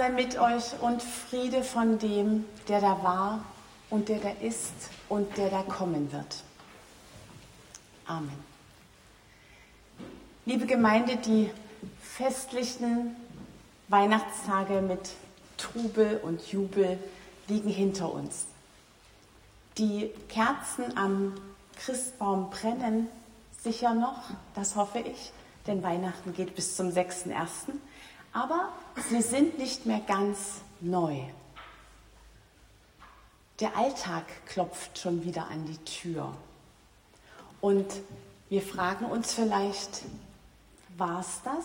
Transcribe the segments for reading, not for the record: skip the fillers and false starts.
sei mit euch und Friede von dem, der da war und der da ist und der da kommen wird. Amen. Liebe Gemeinde, die festlichen Weihnachtstage mit Trubel und Jubel liegen hinter uns. Die Kerzen am Christbaum brennen sicher noch, das hoffe ich, denn Weihnachten geht bis zum 6.1. Aber sie sind nicht mehr ganz neu. Der Alltag klopft schon wieder an die Tür. Und wir fragen uns vielleicht, war's das?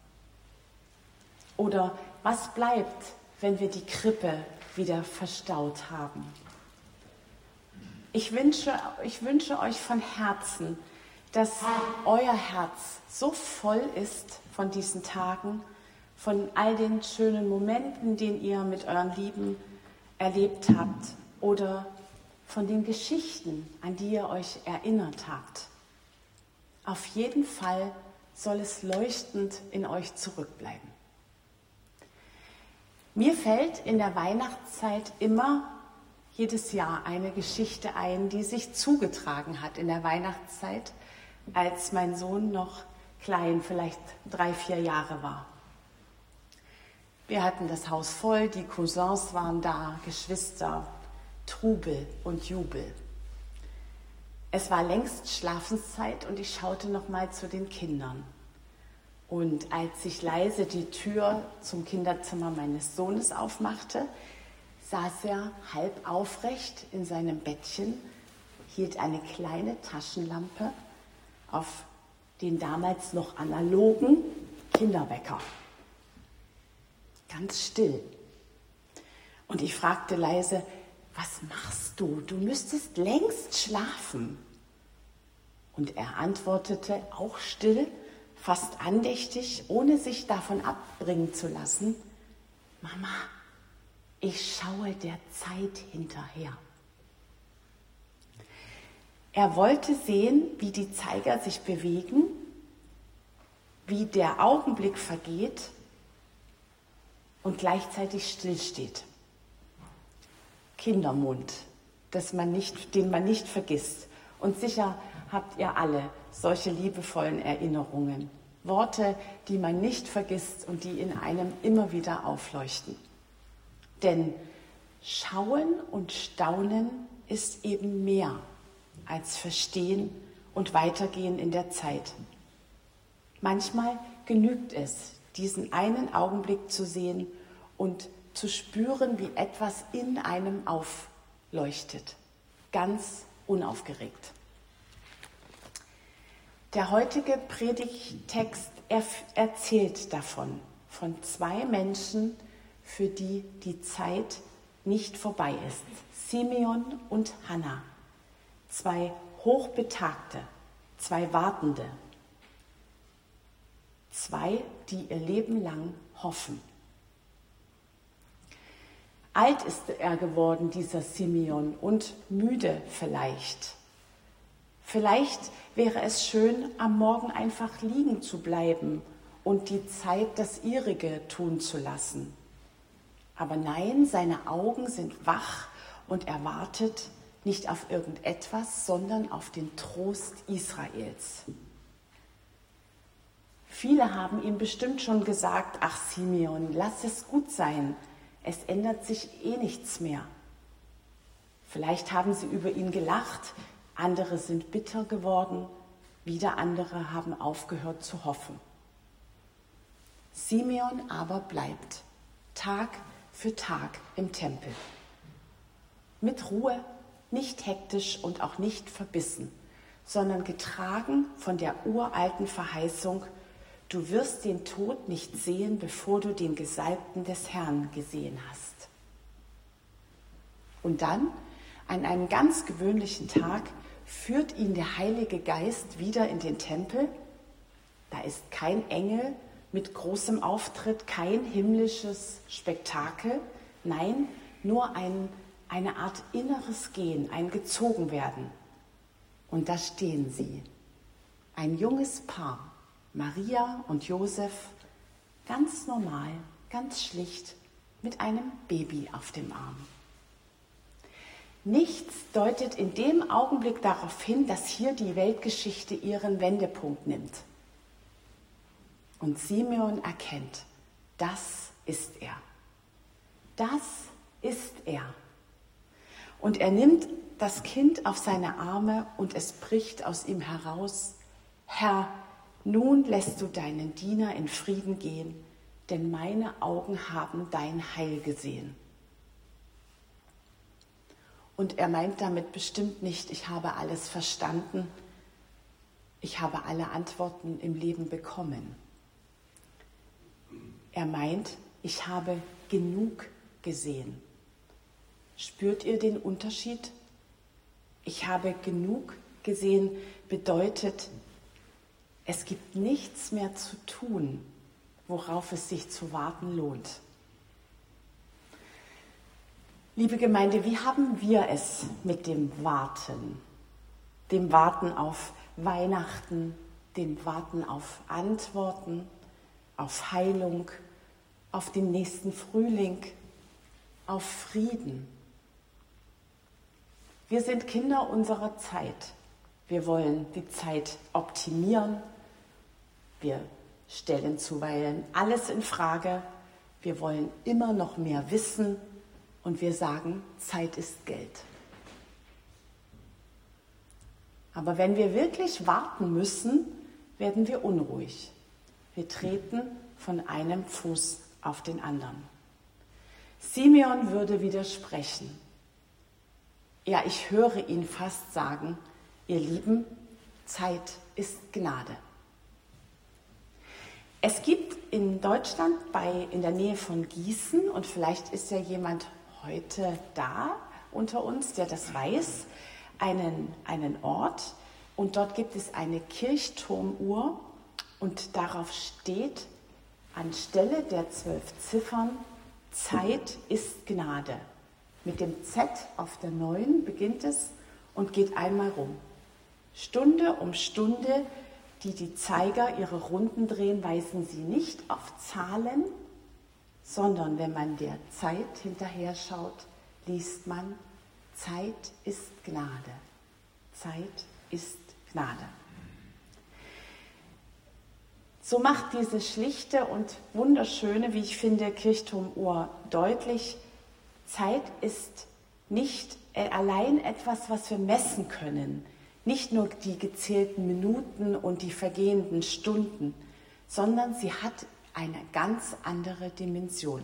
Oder was bleibt, wenn wir die Krippe wieder verstaut haben? Ich wünsche euch von Herzen, dass euer Herz so voll ist von diesen Tagen, von all den schönen Momenten, die ihr mit euren Lieben erlebt habt oder von den Geschichten, an die ihr euch erinnert habt. Auf jeden Fall soll es leuchtend in euch zurückbleiben. Mir fällt in der Weihnachtszeit immer jedes Jahr eine Geschichte ein, die sich zugetragen hat in der Weihnachtszeit, als mein Sohn noch klein, vielleicht 3-4 Jahre war. Wir hatten das Haus voll, die Cousins waren da, Geschwister, Trubel und Jubel. Es war längst Schlafenszeit und ich schaute noch mal zu den Kindern. Und als ich leise die Tür zum Kinderzimmer meines Sohnes aufmachte, saß er halb aufrecht in seinem Bettchen, hielt eine kleine Taschenlampe auf den damals noch analogen Kinderwecker. Ganz still. Und ich fragte leise, was machst du? Du müsstest längst schlafen. Und er antwortete auch still, fast andächtig, ohne sich davon abbringen zu lassen, Mama, ich schaue der Zeit hinterher. Er wollte sehen, wie die Zeiger sich bewegen, wie der Augenblick vergeht und gleichzeitig stillsteht. Kindermund, den man nicht vergisst. Und sicher habt ihr alle solche liebevollen Erinnerungen. Worte, die man nicht vergisst und die in einem immer wieder aufleuchten. Denn Schauen und Staunen ist eben mehr als Verstehen und Weitergehen in der Zeit. Manchmal genügt es, diesen einen Augenblick zu sehen und zu spüren, wie etwas in einem aufleuchtet, ganz unaufgeregt. Der heutige Predigttext erzählt davon, von 2 Menschen, für die die Zeit nicht vorbei ist. Simeon und Hannah, 2 Hochbetagte, 2 Wartende, 2, die ihr Leben lang hoffen. Alt ist er geworden, dieser Simeon, und müde vielleicht. Vielleicht wäre es schön, am Morgen einfach liegen zu bleiben und die Zeit das ihrige tun zu lassen. Aber nein, seine Augen sind wach und er wartet nicht auf irgendetwas, sondern auf den Trost Israels. Viele haben ihm bestimmt schon gesagt, ach Simeon, lass es gut sein, es ändert sich eh nichts mehr. Vielleicht haben sie über ihn gelacht, andere sind bitter geworden, wieder andere haben aufgehört zu hoffen. Simeon aber bleibt Tag für Tag im Tempel. Mit Ruhe, nicht hektisch und auch nicht verbissen, sondern getragen von der uralten Verheißung, du wirst den Tod nicht sehen, bevor du den Gesalbten des Herrn gesehen hast. Und dann, an einem ganz gewöhnlichen Tag, führt ihn der Heilige Geist wieder in den Tempel. Da ist kein Engel mit großem Auftritt, kein himmlisches Spektakel. Nein, nur eine Art inneres Gehen, ein Gezogenwerden. Und da stehen sie, ein junges Paar, Maria und Josef, ganz normal, ganz schlicht, mit einem Baby auf dem Arm. Nichts deutet in dem Augenblick darauf hin, dass hier die Weltgeschichte ihren Wendepunkt nimmt. Und Simeon erkennt, das ist er. Das ist er. Und er nimmt das Kind auf seine Arme und es bricht aus ihm heraus: Herr, nun lässt du deinen Diener in Frieden gehen, denn meine Augen haben dein Heil gesehen. Und er meint damit bestimmt nicht, ich habe alles verstanden, ich habe alle Antworten im Leben bekommen. Er meint, ich habe genug gesehen. Spürt ihr den Unterschied? Ich habe genug gesehen bedeutet, es gibt nichts mehr zu tun, worauf es sich zu warten lohnt. Liebe Gemeinde, wie haben wir es mit dem Warten? Dem Warten auf Weihnachten, dem Warten auf Antworten, auf Heilung, auf den nächsten Frühling, auf Frieden. Wir sind Kinder unserer Zeit. Wir wollen die Zeit optimieren. Wir stellen zuweilen alles in Frage. Wir wollen immer noch mehr wissen. Und wir sagen, Zeit ist Geld. Aber wenn wir wirklich warten müssen, werden wir unruhig. Wir treten von einem Fuß auf den anderen. Simeon würde widersprechen. Ja, ich höre ihn fast sagen, ihr Lieben, Zeit ist Gnade. Es gibt in Deutschland in der Nähe von Gießen, und vielleicht ist ja jemand heute da unter uns, der das weiß, einen Ort, und dort gibt es eine Kirchturmuhr und darauf steht anstelle der 12 Ziffern: Zeit ist Gnade. Mit dem Z auf der 9 beginnt es und geht einmal rum. Stunde um Stunde, die Zeiger ihre Runden drehen, weisen sie nicht auf Zahlen, sondern wenn man der Zeit hinterher schaut, liest man: Zeit ist Gnade. Zeit ist Gnade. So macht diese schlichte und wunderschöne, wie ich finde, Kirchturmuhr deutlich: Zeit ist nicht allein etwas, was wir messen können, nicht nur die gezählten Minuten und die vergehenden Stunden, sondern sie hat eine ganz andere Dimension.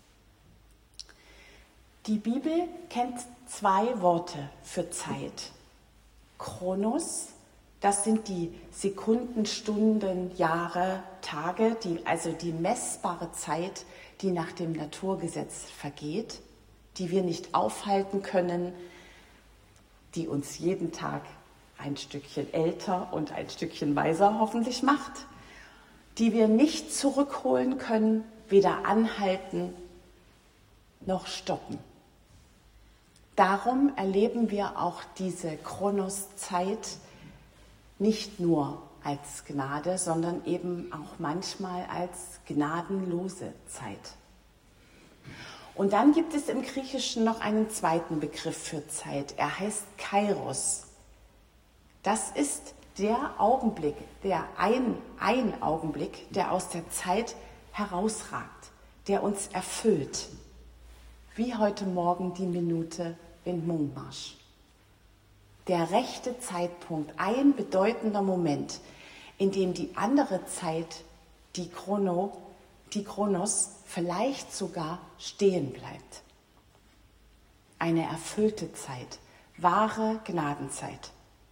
Die Bibel kennt 2 Worte für Zeit. Chronos, das sind die Sekunden, Stunden, Jahre, Tage, also die messbare Zeit, die nach dem Naturgesetz vergeht, die wir nicht aufhalten können, die uns jeden Tag ein Stückchen älter und ein Stückchen weiser hoffentlich macht, die wir nicht zurückholen können, weder anhalten noch stoppen. Darum erleben wir auch diese Chronoszeit nicht nur als Gnade, sondern eben auch manchmal als gnadenlose Zeit. Und dann gibt es im Griechischen noch einen zweiten Begriff für Zeit. Er heißt Kairos. Das ist der Augenblick, ein Augenblick, der aus der Zeit herausragt, der uns erfüllt. Wie heute Morgen die Minute in Montmartre. Der rechte Zeitpunkt, ein bedeutender Moment, in dem die andere Zeit, die Chronos, vielleicht sogar stehen bleibt. Eine erfüllte Zeit, wahre Gnadenzeit.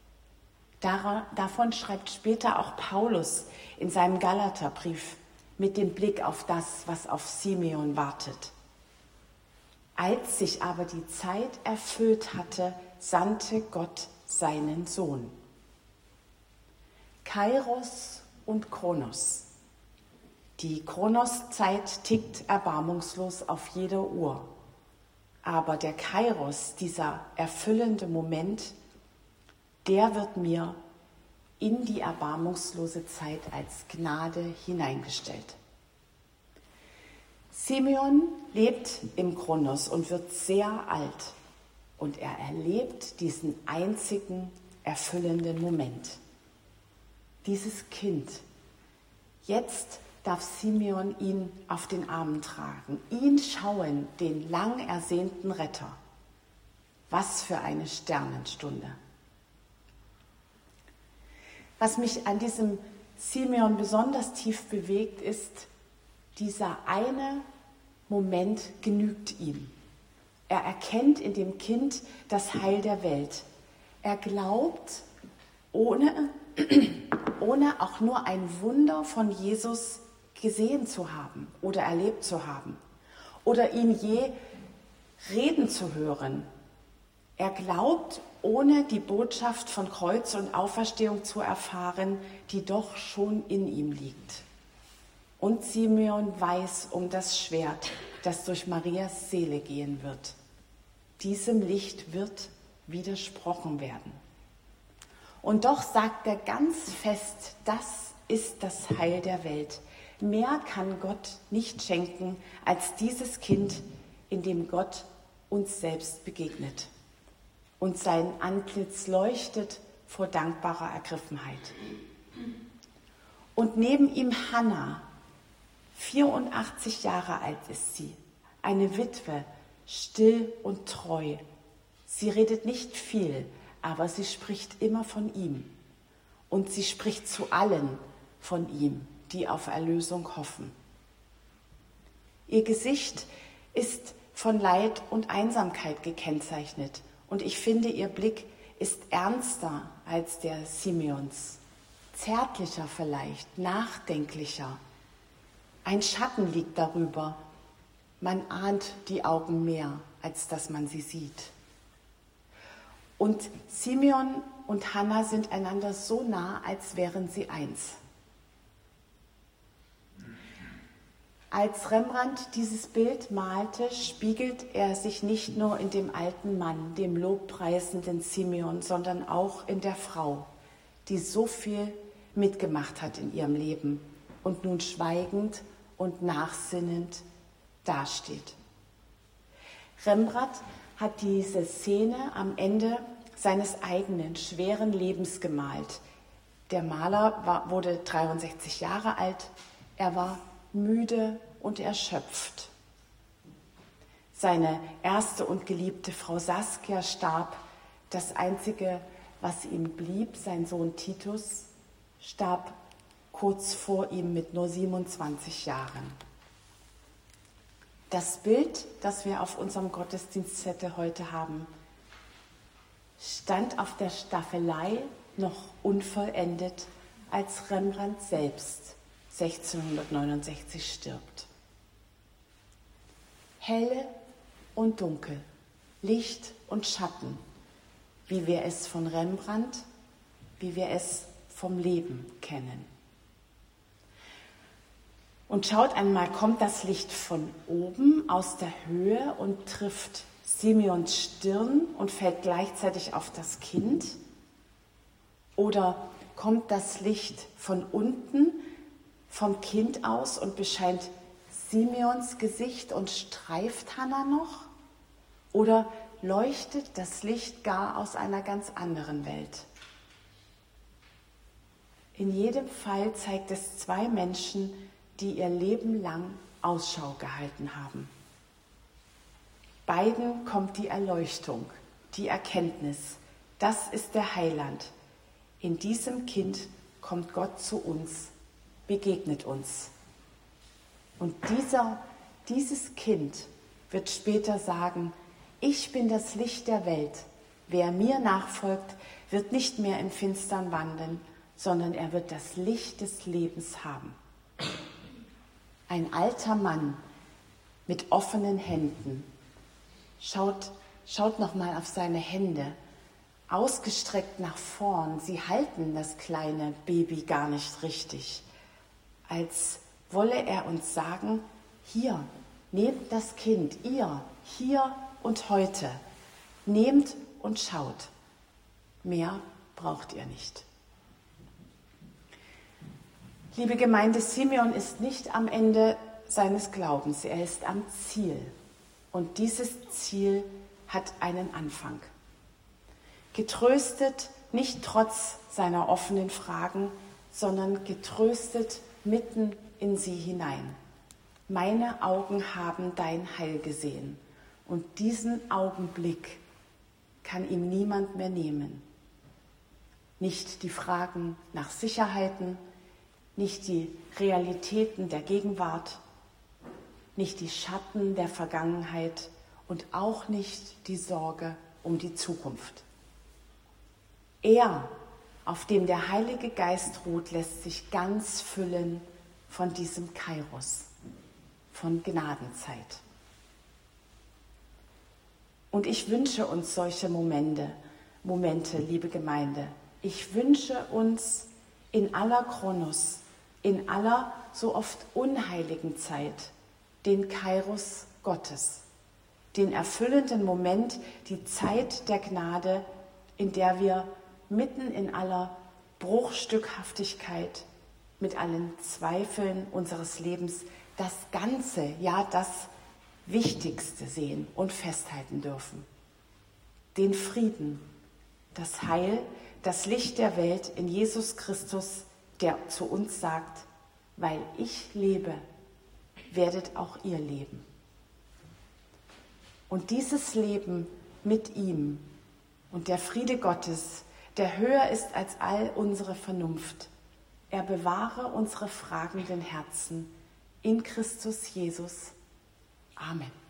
Davon schreibt später auch Paulus in seinem Galaterbrief mit dem Blick auf das, was auf Simeon wartet. Als sich aber die Zeit erfüllt hatte, sandte Gott seinen Sohn. Kairos und Chronos. Die Chronoszeit tickt erbarmungslos auf jeder Uhr. Aber der Kairos, dieser erfüllende Moment, der wird mir in die erbarmungslose Zeit als Gnade hineingestellt. Simeon lebt im Kronos und wird sehr alt. Und er erlebt diesen einzigen erfüllenden Moment. Dieses Kind. Jetzt darf Simeon ihn auf den Armen tragen, ihn schauen, den lang ersehnten Retter. Was für eine Sternenstunde. Was mich an diesem Simeon besonders tief bewegt, ist, dieser eine Moment genügt ihm. Er erkennt in dem Kind das Heil der Welt. Er glaubt, ohne auch nur ein Wunder von Jesus gesehen zu haben oder erlebt zu haben oder ihn je reden zu hören. Er glaubt, ohne die Botschaft von Kreuz und Auferstehung zu erfahren, die doch schon in ihm liegt. Und Simeon weiß um das Schwert, das durch Marias Seele gehen wird. Diesem Licht wird widersprochen werden. Und doch sagt er ganz fest, das ist das Heil der Welt. Mehr kann Gott nicht schenken als dieses Kind, in dem Gott uns selbst begegnet. Und sein Antlitz leuchtet vor dankbarer Ergriffenheit. Und neben ihm Hannah, 84 Jahre alt ist sie, eine Witwe, still und treu. Sie redet nicht viel, aber sie spricht immer von ihm. Und sie spricht zu allen von ihm, die auf Erlösung hoffen. Ihr Gesicht ist von Leid und Einsamkeit gekennzeichnet. Und ich finde, ihr Blick ist ernster als der Simeons. Zärtlicher vielleicht, nachdenklicher. Ein Schatten liegt darüber. Man ahnt die Augen mehr, als dass man sie sieht. Und Simeon und Hannah sind einander so nah, als wären sie eins. Als Rembrandt dieses Bild malte, spiegelt er sich nicht nur in dem alten Mann, dem lobpreisenden Simeon, sondern auch in der Frau, die so viel mitgemacht hat in ihrem Leben und nun schweigend und nachsinnend dasteht. Rembrandt hat diese Szene am Ende seines eigenen schweren Lebens gemalt. Der Maler wurde 63 Jahre alt, er war müde und erschöpft. Seine erste und geliebte Frau Saskia starb. Das Einzige, was ihm blieb, sein Sohn Titus, starb kurz vor ihm mit nur 27 Jahren. Das Bild, das wir auf unserem Gottesdienstzettel heute haben, stand auf der Staffelei noch unvollendet, als Rembrandt selbst 1669 stirbt. Helle und Dunkel, Licht und Schatten, wie wir es von Rembrandt, wie wir es vom Leben kennen. Und schaut einmal, kommt das Licht von oben aus der Höhe und trifft Simeons Stirn und fällt gleichzeitig auf das Kind? Oder kommt das Licht von unten vom Kind aus und bescheint Simeons Gesicht und streift Hannah noch? Oder leuchtet das Licht gar aus einer ganz anderen Welt? In jedem Fall zeigt es zwei Menschen, die ihr Leben lang Ausschau gehalten haben. Beiden kommt die Erleuchtung, die Erkenntnis. Das ist der Heiland. In diesem Kind kommt Gott zu uns, begegnet uns. Und dieses Kind wird später sagen, ich bin das Licht der Welt. Wer mir nachfolgt, wird nicht mehr im Finstern wandeln, sondern er wird das Licht des Lebens haben. Ein alter Mann mit offenen Händen. Schaut noch mal auf seine Hände, ausgestreckt nach vorn. Sie halten das kleine Baby gar nicht richtig, als wolle er uns sagen, hier, nehmt das Kind, ihr, hier und heute, nehmt und schaut. Mehr braucht ihr nicht. Liebe Gemeinde, Simeon ist nicht am Ende seines Glaubens. Er ist am Ziel. Und dieses Ziel hat einen Anfang. Getröstet nicht trotz seiner offenen Fragen, sondern getröstet mitten in sie hinein. Meine Augen haben dein Heil gesehen und diesen Augenblick kann ihm niemand mehr nehmen. Nicht die Fragen nach Sicherheiten, nicht die Realitäten der Gegenwart, nicht die Schatten der Vergangenheit und auch nicht die Sorge um die Zukunft. Er, auf dem der Heilige Geist ruht, lässt sich ganz füllen von diesem Kairos, von Gnadenzeit. Und ich wünsche uns solche Momente, liebe Gemeinde. Ich wünsche uns in aller Chronos, in aller so oft unheiligen Zeit, den Kairos Gottes, den erfüllenden Moment, die Zeit der Gnade, in der wir mitten in aller Bruchstückhaftigkeit, mit allen Zweifeln unseres Lebens, das Ganze, ja das Wichtigste sehen und festhalten dürfen. Den Frieden, das Heil, das Licht der Welt in Jesus Christus, der zu uns sagt, weil ich lebe, werdet auch ihr leben. Und dieses Leben mit ihm und der Friede Gottes, der höher ist als all unsere Vernunft, er bewahre unsere fragenden Herzen in Christus Jesus. Amen.